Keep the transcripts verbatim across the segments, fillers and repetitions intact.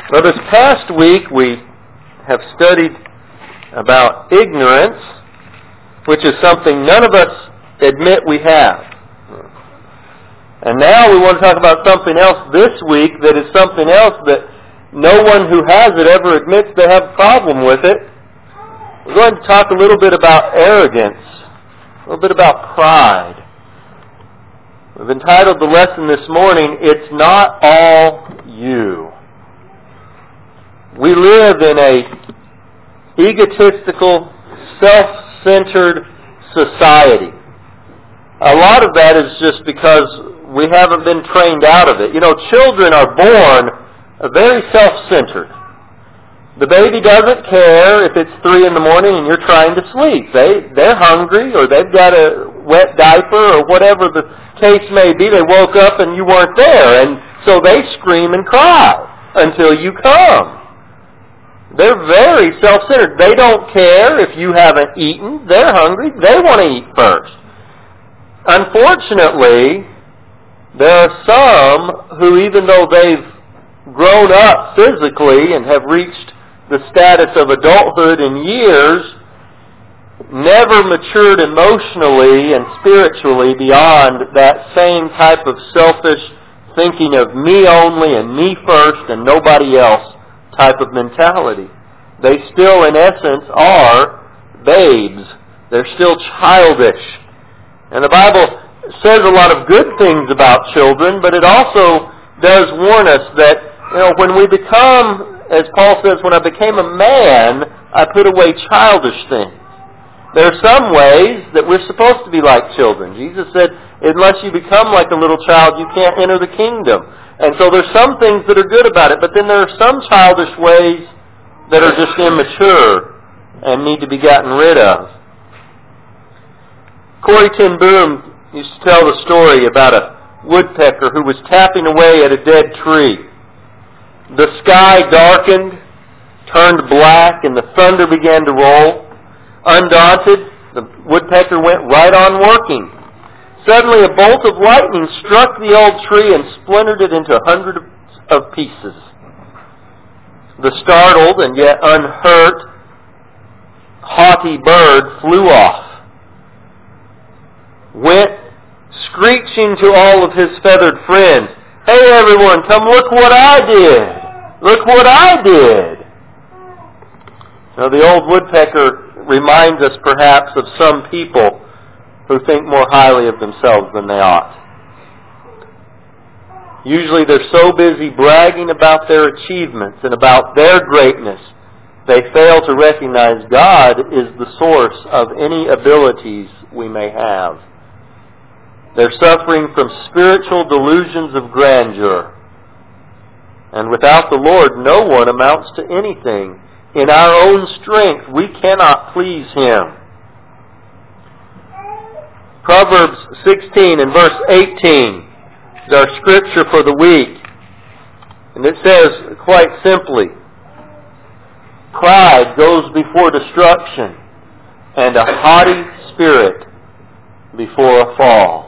Well, this past week we have studied about ignorance, which is something none of us admit we have. And now we want to talk about something else this week that is something else that no one who has it ever admits they have a problem with it. We're going to talk a little bit about arrogance, a little bit about pride. We've entitled the lesson this morning, It's Not All You. We live in a egotistical, self-centered society. A lot of that is just because we haven't been trained out of it. You know, children are born very self-centered. The baby doesn't care if it's three in the morning and you're trying to sleep. They, they're hungry, or they've got a wet diaper, or whatever the case may be. They woke up and you weren't there, and so they scream and cry until you come. They're very self-centered. They don't care if you haven't eaten. They're hungry. They want to eat first. Unfortunately, there are some who, even though they've grown up physically and have reached the status of adulthood in years, never matured emotionally and spiritually beyond that same type of selfish thinking of me only and me first and nobody else type of mentality. They still, in essence, are babes. They're still childish. And the Bible says a lot of good things about children, but it also does warn us that, you know, when we become, as Paul says, when I became a man, I put away childish things. There are some ways that we're supposed to be like children. Jesus said, unless you become like a little child, you can't enter the kingdom. And so there's some things that are good about it, but then there are some childish ways that are just immature and need to be gotten rid of. Corrie ten Boom used to tell the story about a woodpecker who was tapping away at a dead tree. The sky darkened, turned black, and the thunder began to roll. Undaunted, the woodpecker went right on working. Suddenly a bolt of lightning struck the old tree and splintered it into hundreds of pieces. The startled and yet unhurt, haughty bird flew off, went screeching to all of his feathered friends, "Hey everyone, come look what I did! Look what I did!" Now the old woodpecker reminds us perhaps of some people who think more highly of themselves than they ought. Usually they're so busy bragging about their achievements and about their greatness, they fail to recognize God is the source of any abilities we may have. They're suffering from spiritual delusions of grandeur. And without the Lord, no one amounts to anything. In our own strength, we cannot please Him. Proverbs sixteen and verse eighteen is our scripture for the week. And it says quite simply, "Pride goes before destruction, and a haughty spirit before a fall."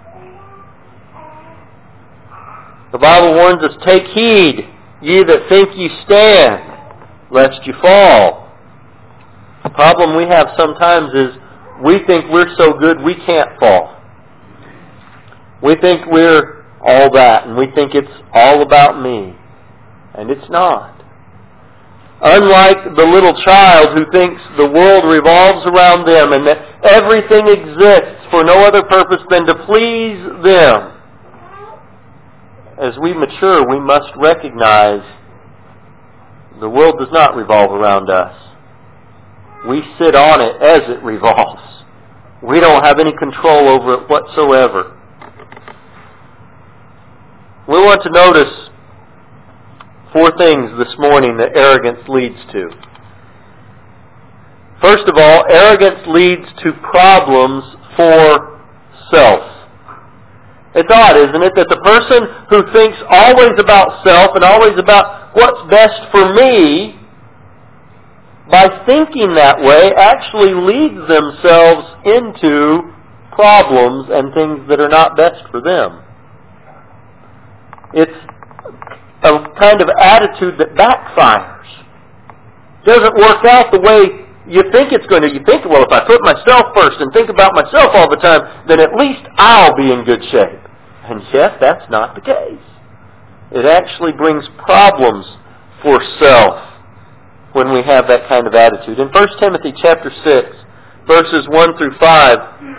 The Bible warns us, "Take heed, ye that think ye stand, lest you fall." The problem we have sometimes is we think we're so good we can't fall. We think we're all that, and we think it's all about me. And it's not. Unlike the little child who thinks the world revolves around them and that everything exists for no other purpose than to please them, as we mature, we must recognize the world does not revolve around us. We sit on it as it revolves. We don't have any control over it whatsoever. We want to notice four things this morning that arrogance leads to. First of all, arrogance leads to problems for self. It's odd, isn't it, that the person who thinks always about self and always about what's best for me, by thinking that way, actually leads themselves into problems and things that are not best for them. It's a kind of attitude that backfires. Doesn't work out the way you think it's going to. You think, well, if I put myself first and think about myself all the time, then at least I'll be in good shape. And yet, that's not the case. It actually brings problems for self when we have that kind of attitude. In First Timothy chapter six, verses one through five,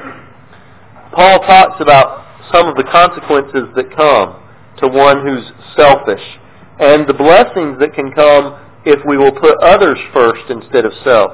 Paul talks about some of the consequences that come to one who's selfish and the blessings that can come if we will put others first instead of self.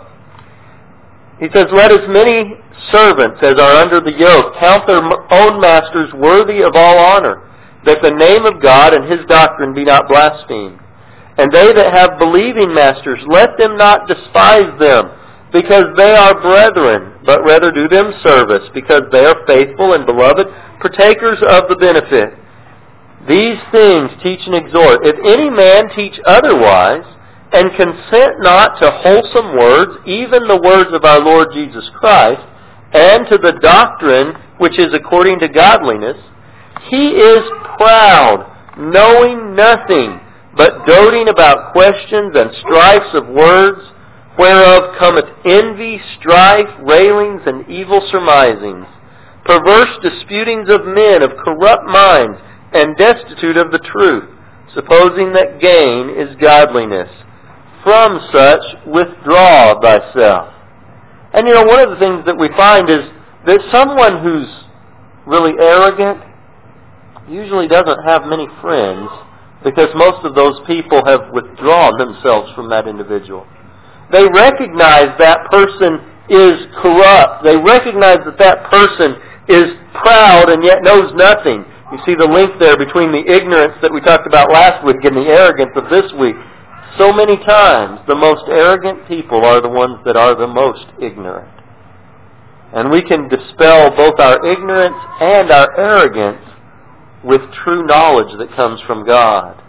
He says, "Let as many servants as are under the yoke count their own masters worthy of all honor, that the name of God and His doctrine be not blasphemed. And they that have believing masters, let them not despise them, because they are brethren, but rather do them service, because they are faithful and beloved, partakers of the benefit. These things teach and exhort. If any man teach otherwise, and consent not to wholesome words, even the words of our Lord Jesus Christ, and to the doctrine which is according to godliness, he is proud, knowing nothing, but doting about questions and strifes of words, whereof cometh envy, strife, railings, and evil surmisings, perverse disputings of men of corrupt minds, and destitute of the truth, supposing that gain is godliness. From such withdraw thyself." And you know, one of the things that we find is that someone who's really arrogant usually doesn't have many friends, because most of those people have withdrawn themselves from that individual. They recognize that person is corrupt. They recognize that that person is proud and yet knows nothing. You see the link there between the ignorance that we talked about last week and the arrogance of this week. So many times, the most arrogant people are the ones that are the most ignorant. And we can dispel both our ignorance and our arrogance with true knowledge that comes from God.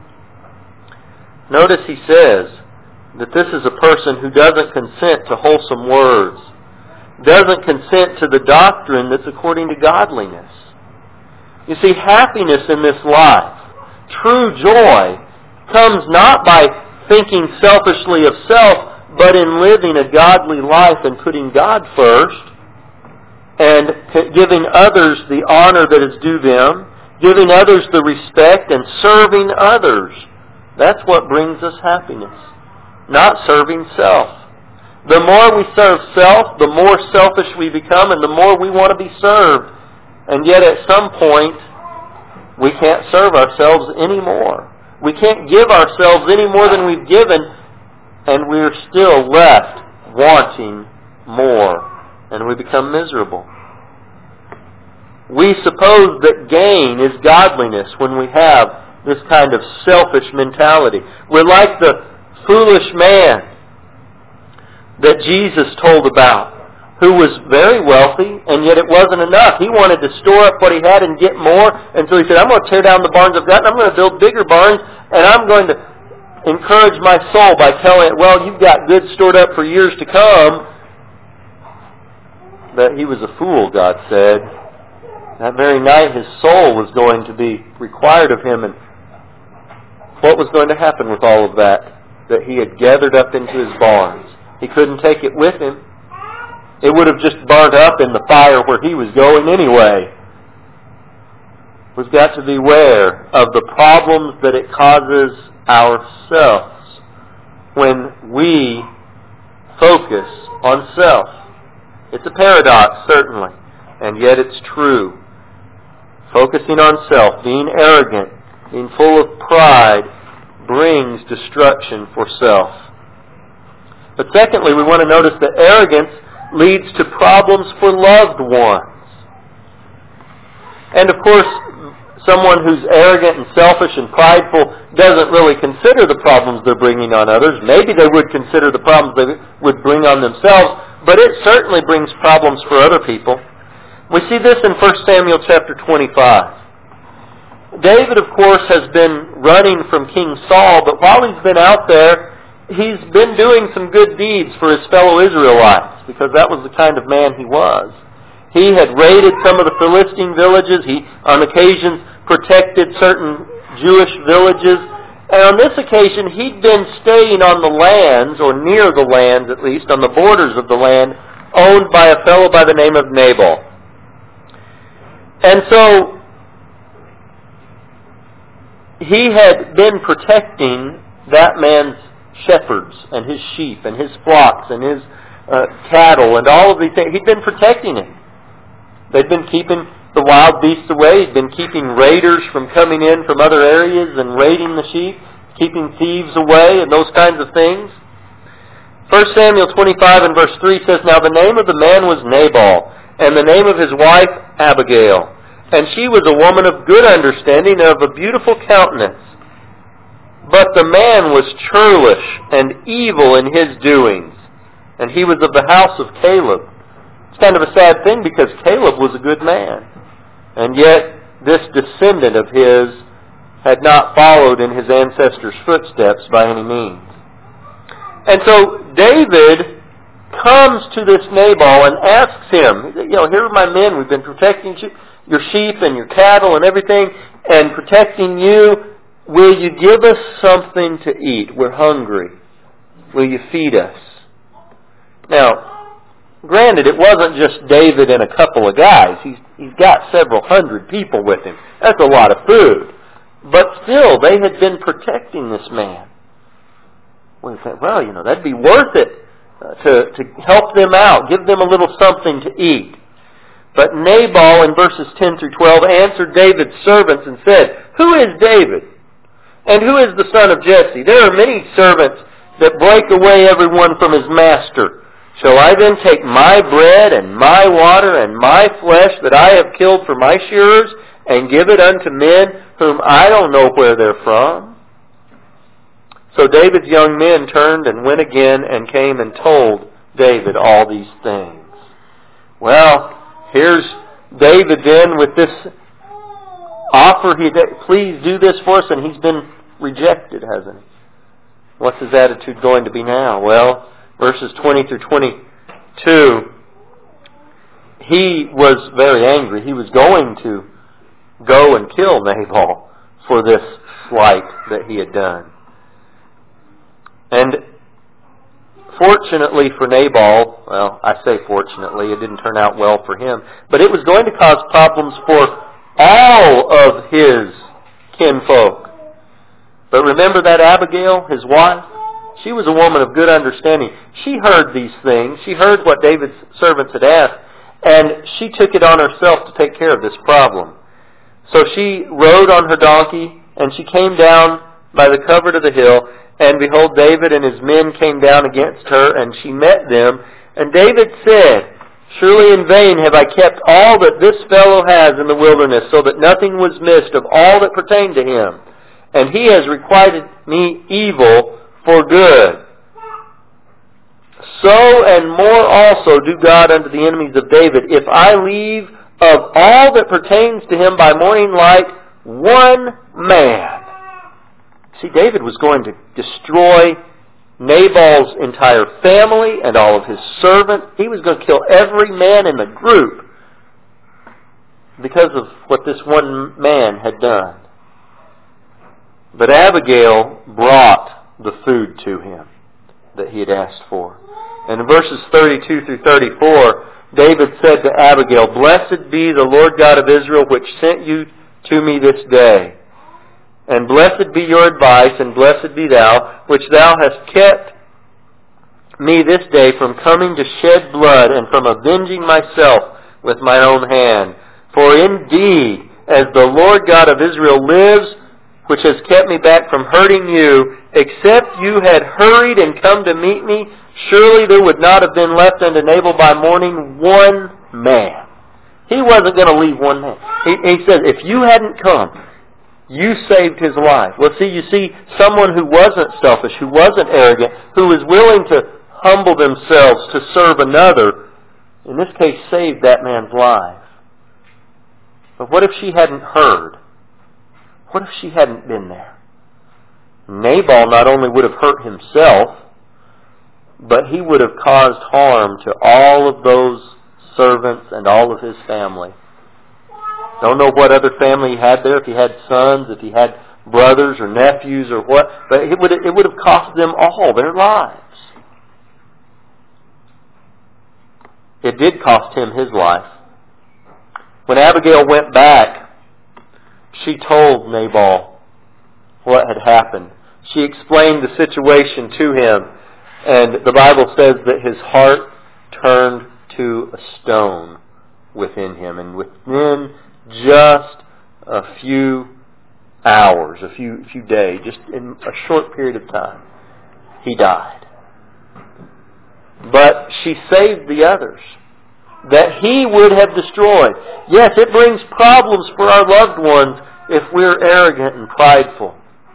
Notice he says that this is a person who doesn't consent to wholesome words, doesn't consent to the doctrine that's according to godliness. You see, happiness in this life, true joy, comes not by thinking selfishly of self, but in living a godly life and putting God first, and giving others the honor that is due them, giving others the respect, and serving others. That's what brings us happiness, not serving self. The more we serve self, the more selfish we become, and the more we want to be served. And yet at some point, we can't serve ourselves anymore. We can't give ourselves any more than we've given, and we're still left wanting more, and we become miserable. We suppose that gain is godliness when we have this kind of selfish mentality. We're like the foolish man that Jesus told about, who was very wealthy, and yet it wasn't enough. He wanted to store up what he had and get more, and so he said, I'm going to tear down the barns I've got, and I'm going to build bigger barns, and I'm going to encourage my soul by telling it, well, you've got goods stored up for years to come. But he was a fool, God said. That very night his soul was going to be required of him, and what was going to happen with all of that that he had gathered up into his barns? He couldn't take it with him. It would have just burnt up in the fire where he was going anyway. We've got to beware of the problems that it causes ourselves when we focus on self. It's a paradox, certainly, and yet it's true. Focusing on self, being arrogant, being full of pride, brings destruction for self. But secondly, we want to notice that arrogance leads to problems for loved ones. And of course, someone who's arrogant and selfish and prideful doesn't really consider the problems they're bringing on others. Maybe they would consider the problems they would bring on themselves, but it certainly brings problems for other people. We see this in First Samuel chapter twenty-five. David, of course, has been running from King Saul, but while he's been out there, he's been doing some good deeds for his fellow Israelites, because that was the kind of man he was. He had raided some of the Philistine villages. He, on occasions, protected certain Jewish villages. And on this occasion, he'd been staying on the lands, or near the lands at least, on the borders of the land, owned by a fellow by the name of Nabal. And so, he had been protecting that man's shepherds and his sheep and his flocks and his uh, cattle and all of these things. He'd been protecting it. They'd been keeping the wild beasts away. He'd been keeping raiders from coming in from other areas and raiding the sheep, keeping thieves away and those kinds of things. First Samuel twenty-five and verse three says, Now the name of the man was Nabal, and the name of his wife Abigail. And she was a woman of good understanding and of a beautiful countenance. But the man was churlish and evil in his doings, and he was of the house of Caleb. It's kind of a sad thing because Caleb was a good man. And yet this descendant of his had not followed in his ancestors' footsteps by any means. And so David comes to this Nabal and asks him, you know, here are my men, we've been protecting your sheep and your cattle and everything, and protecting you. Will you give us something to eat? We're hungry. Will you feed us? Now, granted, it wasn't just David and a couple of guys. He's, he's got several hundred people with him. That's a lot of food. But still, they had been protecting this man. We think, well, you know, that'd be worth it uh, to, to help them out, give them a little something to eat. But Nabal, in verses ten through twelve, answered David's servants and said, Who is David? And who is the son of Jesse? There are many servants that break away everyone from his master. Shall I then take my bread and my water and my flesh that I have killed for my shearers and give it unto men whom I don't know where they're from? So David's young men turned and went again and came and told David all these things. Well, here's David then with this offer. He, please do this for us, and he's been rejected, hasn't he? What's his attitude going to be now? Well, verses twenty through twenty-two, he was very angry. He was going to go and kill Nabal for this slight that he had done. And fortunately for Nabal, well, I say fortunately, it didn't turn out well for him, but it was going to cause problems for all of his kinfolk. But remember that Abigail, his wife? She was a woman of good understanding. She heard these things. She heard what David's servants had asked, and she took it on herself to take care of this problem. So she rode on her donkey, and she came down by the covert of the hill, and behold, David and his men came down against her, and she met them. And David said, Surely in vain have I kept all that this fellow has in the wilderness, so that nothing was missed of all that pertained to him. And he has requited me evil for good. So and more also do God unto the enemies of David, if I leave of all that pertains to him by morning light one man. See, David was going to destroy Nabal's entire family and all of his servants. He was going to kill every man in the group because of what this one man had done. But Abigail brought the food to him that he had asked for. And in verses thirty-two through thirty-four, David said to Abigail, Blessed be the Lord God of Israel, which sent you to me this day. And blessed be your advice, and blessed be thou, which thou hast kept me this day from coming to shed blood, and from avenging myself with my own hand. For indeed, as the Lord God of Israel lives, which has kept me back from hurting you, except you had hurried and come to meet me, surely there would not have been left unto Nabal by morning one man. He wasn't going to leave one man. He, he said, if you hadn't come, you saved his life. Well, see, you see someone who wasn't selfish, who wasn't arrogant, who was willing to humble themselves to serve another, in this case saved that man's life. But what if she hadn't heard? What if she hadn't been there? Nabal not only would have hurt himself, but he would have caused harm to all of those servants and all of his family. Don't know what other family he had there, if he had sons, if he had brothers or nephews or what, but it would, it would have cost them all their lives. It did cost him his life. When Abigail went back, she told Nabal what had happened. She explained the situation to him, and the Bible says that his heart turned to a stone within him, and within just a few hours, a few few days, just in a short period of time, he died. But she saved the others that he would have destroyed. Yes, it brings problems for our loved ones if we're arrogant and prideful.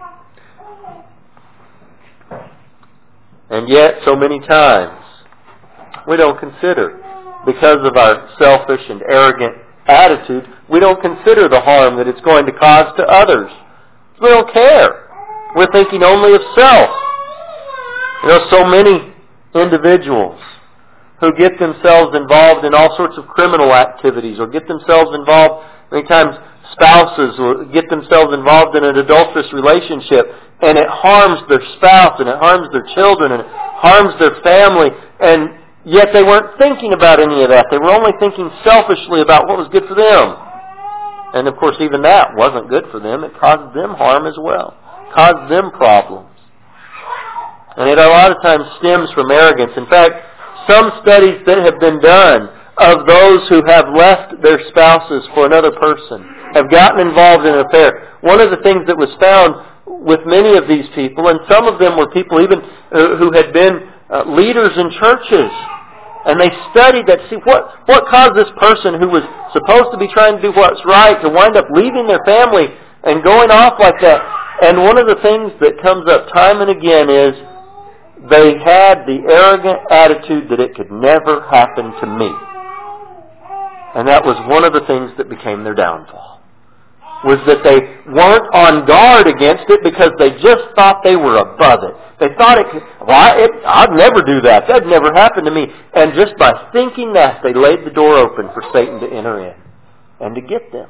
And yet, so many times, we don't consider, because of our selfish and arrogant attitude, we don't consider the harm that it's going to cause to others. We don't care. We're thinking only of self. You know, so many individuals who get themselves involved in all sorts of criminal activities, or get themselves involved, many times spouses will get themselves involved in an adulterous relationship, and it harms their spouse, and it harms their children, and it harms their family, and yet they weren't thinking about any of that. They were only thinking selfishly about what was good for them. And of course, even that wasn't good for them. It caused them harm as well. It caused them problems. And it a lot of times stems from arrogance. In fact, some studies that have been done of those who have left their spouses for another person, have gotten involved in an affair. One of the things that was found with many of these people, and some of them were people even who had been uh, leaders in churches, and they studied that, see, what, what caused this person who was supposed to be trying to do what's right to wind up leaving their family and going off like that. And one of the things that comes up time and again is they had the arrogant attitude that it could never happen to me. And that was one of the things that became their downfall. Was that they weren't on guard against it because they just thought they were above it. They thought it could, well, I, it, I'd never do that. That'd never happen to me. And just by thinking that, they laid the door open for Satan to enter in and to get them.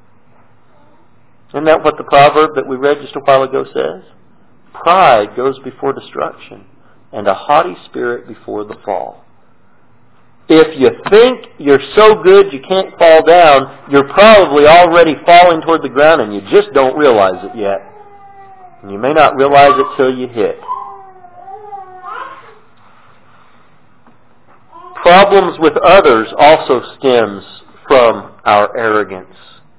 Isn't that what the proverb that we read just a while ago says? Pride goes before destruction, and a haughty spirit before the fall. If you think you're so good you can't fall down, you're probably already falling toward the ground and you just don't realize it yet. And you may not realize it till you hit. Problems with others also stems from our arrogance.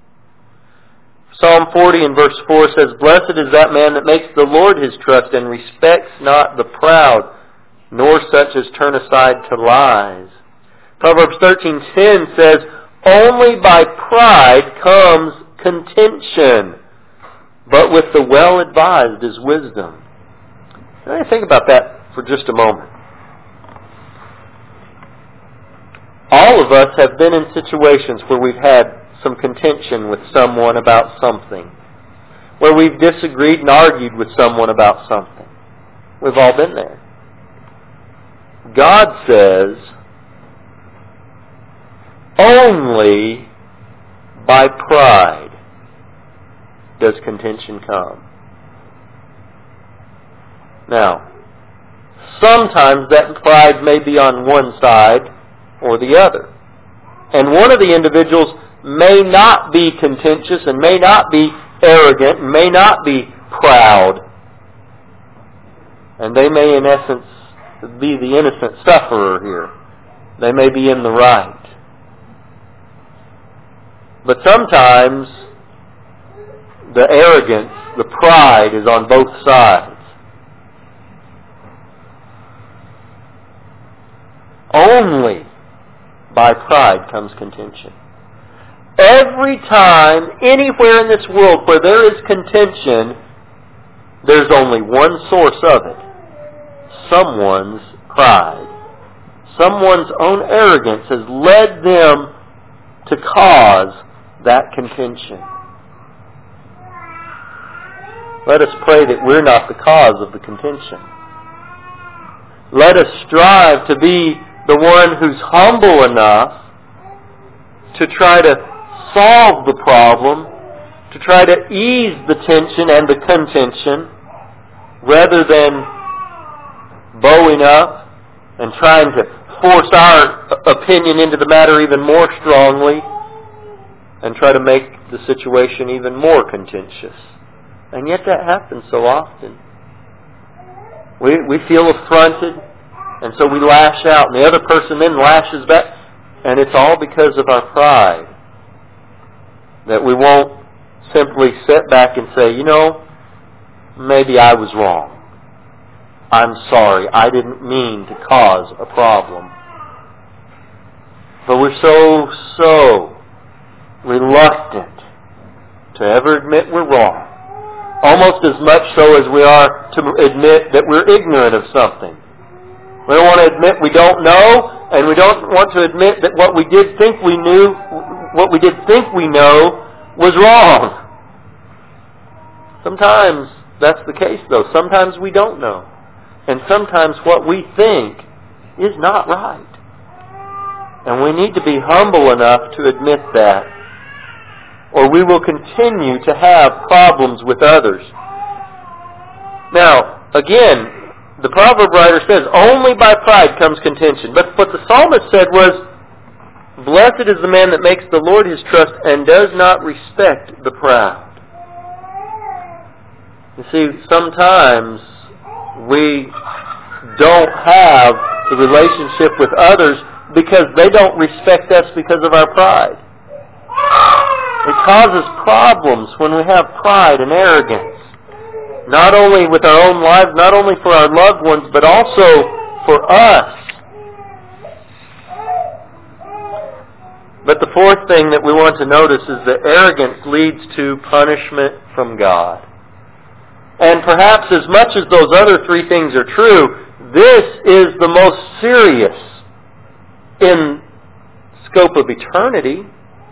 Psalm forty and verse four says, "Blessed is that man that makes the Lord his trust and respects not the proud, nor such as turn aside to lies." Proverbs thirteen ten says, "Only by pride comes contention, but with the well-advised is wisdom." Let me think about that for just a moment. All of us have been in situations where we've had some contention with someone about something, where we've disagreed and argued with someone about something. We've all been there. God says, only by pride does contention come. Now, sometimes that pride may be on one side or the other. And one of the individuals may not be contentious and may not be arrogant and may not be proud. And they may, in essence, be the innocent sufferer here. They may be in the right. But sometimes the arrogance, the pride is on both sides. Only by pride comes contention. Every time, anywhere in this world where there is contention, there's only one source of it. Someone's pride. Someone's own arrogance has led them to cause that contention. Let us pray that we're not the cause of the contention. Let us strive to be the one who's humble enough to try to solve the problem, to try to ease the tension and the contention rather than bowing up and trying to force our opinion into the matter even more strongly and try to make the situation even more contentious. And yet that happens so often. We we feel affronted, and so we lash out, and the other person then lashes back, and it's all because of our pride. That we won't simply sit back and say, you know, maybe I was wrong. I'm sorry, I didn't mean to cause a problem. But we're so, so reluctant to ever admit we're wrong. Almost as much so as we are to admit that we're ignorant of something. We don't want to admit we don't know, and we don't want to admit that what we did think we knew, what we did think we know, was wrong. Sometimes that's the case, though. Sometimes we don't know. And sometimes what we think is not right. And we need to be humble enough to admit that, or we will continue to have problems with others. Now, again, the proverb writer says, only by pride comes contention. But what the psalmist said was, blessed is the man that makes the Lord his trust and does not respect the proud. You see, sometimes we don't have the relationship with others because they don't respect us because of our pride. It causes problems when we have pride and arrogance. Not only with our own lives, not only for our loved ones, but also for us. But the fourth thing that we want to notice is that arrogance leads to punishment from God. And perhaps as much as those other three things are true, this is the most serious in scope of eternity.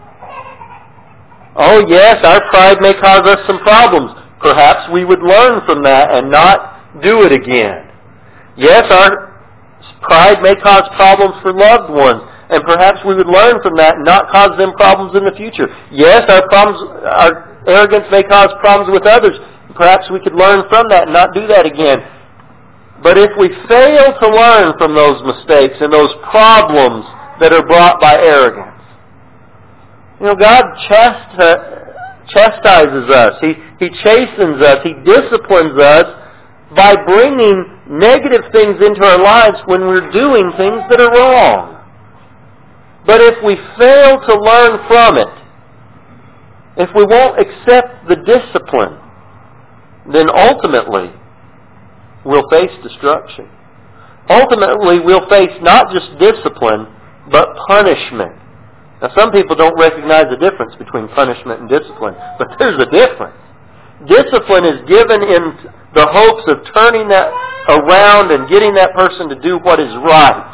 Oh yes, our pride may cause us some problems. Perhaps we would learn from that and not do it again. Yes, our pride may cause problems for loved ones, and perhaps we would learn from that and not cause them problems in the future. Yes, our problems, our arrogance may cause problems with others. Perhaps we could learn from that and not do that again. But if we fail to learn from those mistakes and those problems that are brought by arrogance, you know, God chastises us. He, he chastens us. He disciplines us by bringing negative things into our lives when we're doing things that are wrong. But if we fail to learn from it, if we won't accept the discipline, then ultimately we'll face destruction. Ultimately we'll face not just discipline, but punishment. Now some people don't recognize the difference between punishment and discipline, but there's a difference. Discipline is given in the hopes of turning that around and getting that person to do what is right.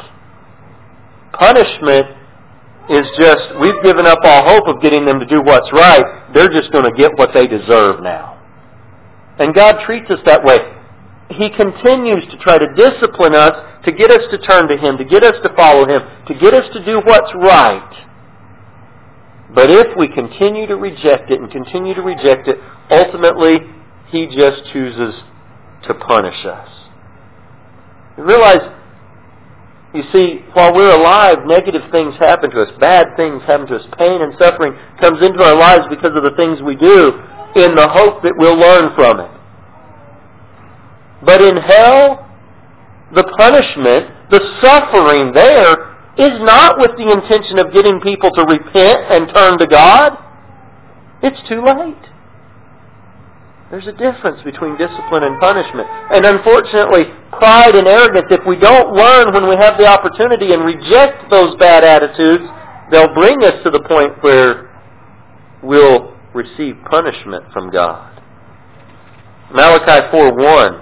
Punishment is just, we've given up all hope of getting them to do what's right. They're just going to get what they deserve now. And God treats us that way. He continues to try to discipline us, to get us to turn to Him, to get us to follow Him, to get us to do what's right. But if we continue to reject it and continue to reject it, ultimately He just chooses to punish us. You realize, you see, while we're alive, negative things happen to us, bad things happen to us, pain and suffering comes into our lives because of the things we do, in the hope that we'll learn from it. But in hell, the punishment, the suffering there, is not with the intention of getting people to repent and turn to God. It's too late. There's a difference between discipline and punishment. And unfortunately, pride and arrogance, if we don't learn when we have the opportunity and reject those bad attitudes, they'll bring us to the point where we'll receive punishment from God. Malachi four one.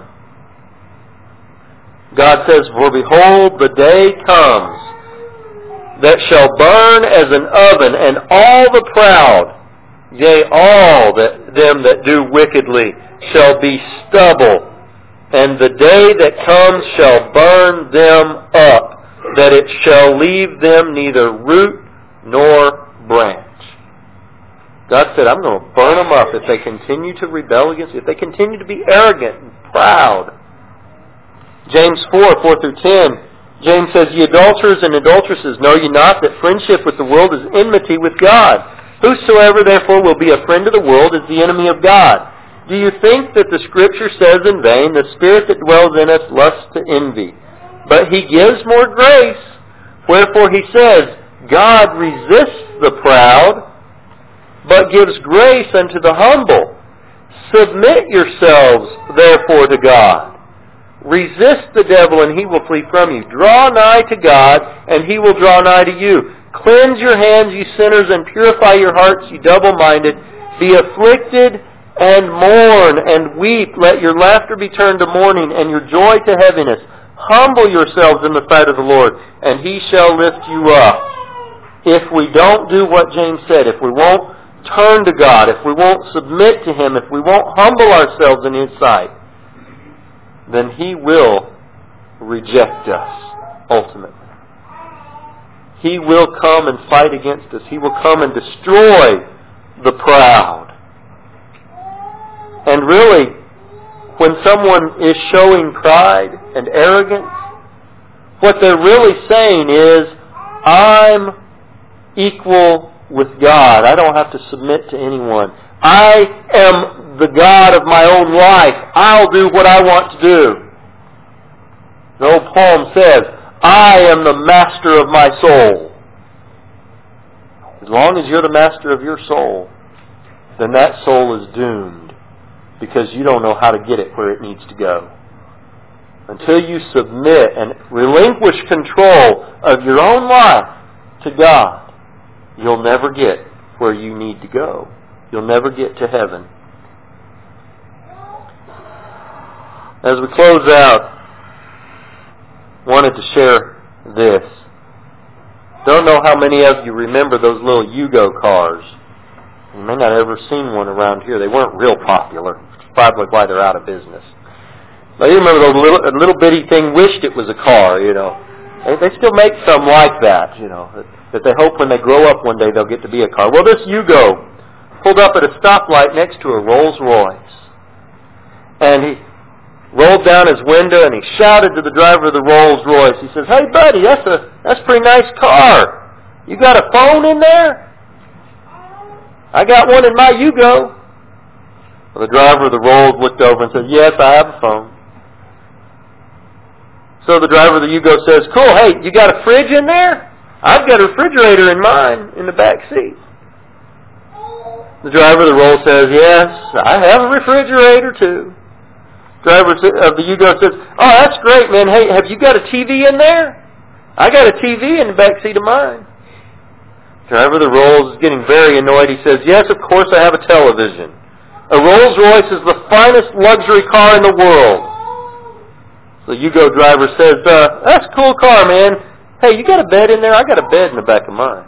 God says, for behold, the day comes that shall burn as an oven, and all the proud, yea, all that, them that do wickedly, shall be stubble. And the day that comes shall burn them up, that it shall leave them neither root nor branch. God said, I'm going to burn them up if they continue to rebel against me, if they continue to be arrogant and proud. James four, four through ten, James says, Ye adulterers and adulteresses, know ye not that friendship with the world is enmity with God? Whosoever therefore will be a friend of the world is the enemy of God. Do you think that the Scripture says in vain, the Spirit that dwells in us lusts to envy? But He gives more grace. Wherefore He says, God resists the proud, but gives grace unto the humble. Submit yourselves therefore to God. Resist the devil, and he will flee from you. Draw nigh to God, and He will draw nigh to you. Cleanse your hands, you sinners, and purify your hearts, you double-minded. Be afflicted and mourn and weep. Let your laughter be turned to mourning, and your joy to heaviness. Humble yourselves in the sight of the Lord, and He shall lift you up. If we don't do what James said, if we won't turn to God, if we won't submit to Him, if we won't humble ourselves in His sight, then He will reject us, ultimately. He will come and fight against us. He will come and destroy the proud. And really, when someone is showing pride and arrogance, what they're really saying is, I'm equal with God. I don't have to submit to anyone. I am the God of my own life. I'll do what I want to do. The old poem says, I am the master of my soul. As long as you're the master of your soul, then that soul is doomed, because you don't know how to get it where it needs to go. Until you submit and relinquish control of your own life to God, you'll never get where you need to go. You'll never get to heaven. As we close out, wanted to share this. Don't know how many of you remember those little Yugo cars. You may not have ever seen one around here. They weren't real popular. Probably why they're out of business. But you remember those little a little bitty thing wished it was a car, you know. They, they still make some like that, you know, that, that they hope when they grow up one day they'll get to be a car. Well, this Yugo pulled up at a stoplight next to a Rolls Royce. And he rolled down his window and he shouted to the driver of the Rolls Royce. He says, hey buddy, that's a that's a pretty nice car. You got a phone in there? I got one in my Yugo. Well, the driver of the Rolls looked over and said, yes, I have a phone. So the driver of the Yugo says, cool, hey, you got a fridge in there? I've got a refrigerator in mine in the back seat. The driver of the Rolls says, yes, I have a refrigerator too. Driver of the Yugo says, oh, that's great, man. Hey, have you got a T V in there? I got a T V in the back seat of mine. Driver of the Rolls is getting very annoyed. He says, yes, of course I have a television. A Rolls Royce is the finest luxury car in the world. The Yugo driver says, uh, that's a cool car, man. Hey, you got a bed in there? I got a bed in the back of mine.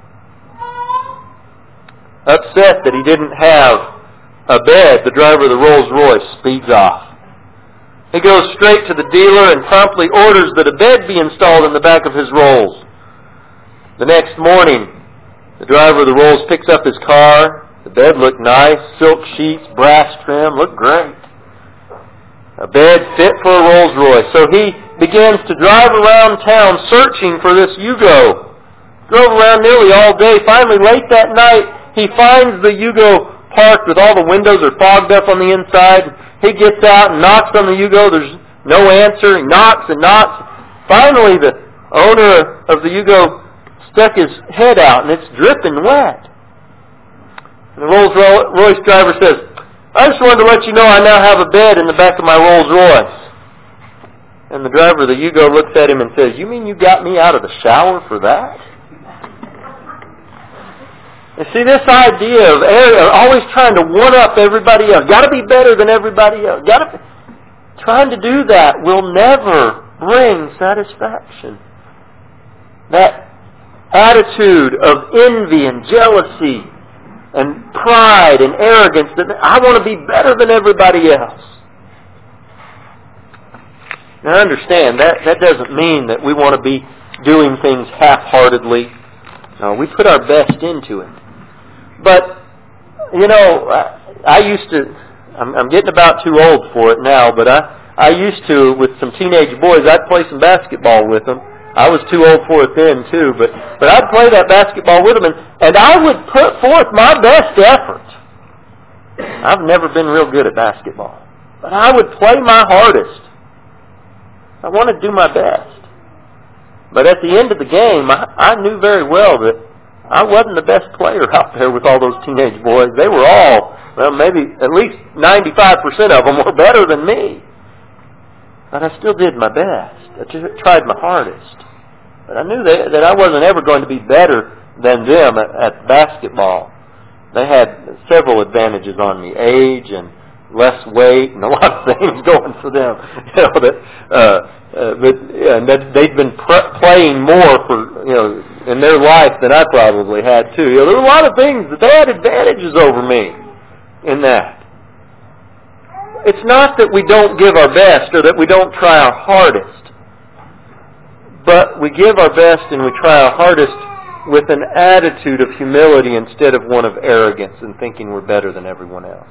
Upset that he didn't have a bed, the driver of the Rolls Royce speeds off. He goes straight to the dealer and promptly orders that a bed be installed in the back of his Rolls. The next morning, the driver of the Rolls picks up his car. The bed looked nice, silk sheets, brass trim, looked great. A bed fit for a Rolls Royce. So he begins to drive around town searching for this Yugo. Drove around nearly all day. Finally, late that night, he finds the Yugo parked with all the windows are fogged up on the inside. He gets out and knocks on the Yugo. There's no answer. He knocks and knocks. Finally, the owner of the Yugo stuck his head out, and it's dripping wet. And the Rolls Royce driver says, I just wanted to let you know I now have a bed in the back of my Rolls Royce. And the driver of the Yugo looks at him and says, you mean you got me out of the shower for that? And see, this idea of always trying to one-up everybody else, got to be better than everybody else, got to be, trying to do that will never bring satisfaction. That attitude of envy and jealousy and pride and arrogance that I want to be better than everybody else. Now understand, that, that doesn't mean that we want to be doing things half-heartedly. No, we put our best into it. But You know, I, I used to, I'm, I'm getting about too old for it now, but I, I used to, with some teenage boys, I'd play some basketball with them. I was too old for it then, too, but, but I'd play that basketball with them, and, and I would put forth my best effort. I've never been real good at basketball, but I would play my hardest. I wanted to do my best. But at the end of the game, I, I knew very well that I wasn't the best player out there with all those teenage boys. They were all, well, maybe at least ninety-five percent of them were better than me. But I still did my best. I just tried my hardest. But I knew that, that I wasn't ever going to be better than them at, at basketball. They had several advantages on me, age and less weight and a lot of things going for them. You know that, uh, uh, but yeah, and that they'd been pr- playing more for you know in their life than I probably had too. You know, there were a lot of things that they had advantages over me in that. It's not that we don't give our best or that we don't try our hardest, but we give our best and we try our hardest with an attitude of humility instead of one of arrogance and thinking we're better than everyone else.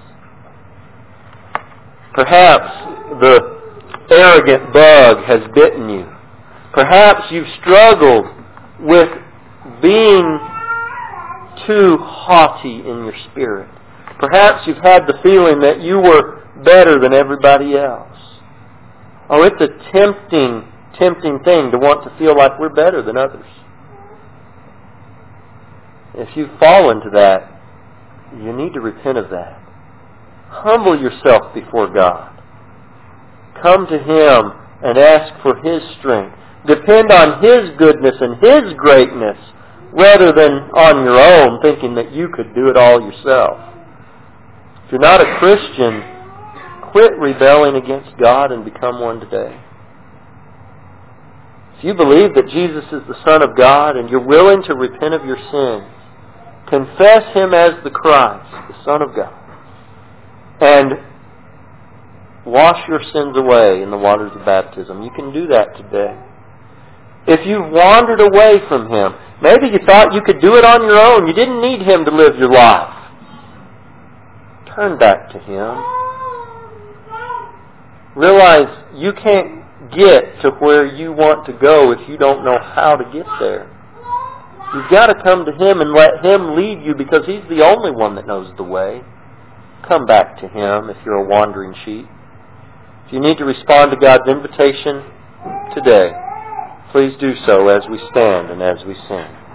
Perhaps the arrogant bug has bitten you. Perhaps you've struggled with being too haughty in your spirit. Perhaps you've had the feeling that you were better than everybody else. Oh, it's a tempting, tempting thing to want to feel like we're better than others. If you fall into that, you need to repent of that. Humble yourself before God. Come to Him and ask for His strength. Depend on His goodness and His greatness rather than on your own, thinking that you could do it all yourself. If you're not a Christian, quit rebelling against God and become one today. If you believe that Jesus is the Son of God and you're willing to repent of your sins, confess Him as the Christ, the Son of God, and wash your sins away in the waters of baptism. You can do that today. If you've wandered away from Him, maybe you thought you could do it on your own. You didn't need Him to live your life. Turn back to Him. Realize you can't get to where you want to go if you don't know how to get there. You've got to come to Him and let Him lead you because He's the only one that knows the way. Come back to Him if you're a wandering sheep. If you need to respond to God's invitation today, please do so as we stand and as we sing.